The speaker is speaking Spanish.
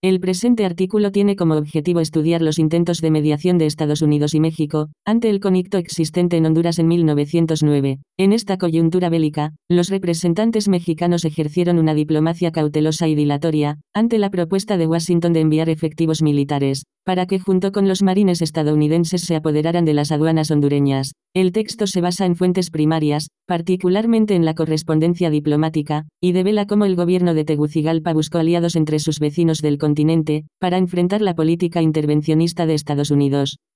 El presente artículo tiene como objetivo estudiar los intentos de mediación de Estados Unidos y México, ante el conflicto existente en Honduras en 1909. En esta coyuntura bélica, los representantes mexicanos ejercieron una diplomacia cautelosa y dilatoria, ante la propuesta de Washington de enviar efectivos militares, para que junto con los marines estadounidenses se apoderaran de las aduanas hondureñas. El texto se basa en fuentes primarias, particularmente en la correspondencia diplomática, y devela cómo el gobierno de Tegucigalpa buscó aliados entre sus vecinos del continente, para enfrentar la política intervencionista de Estados Unidos.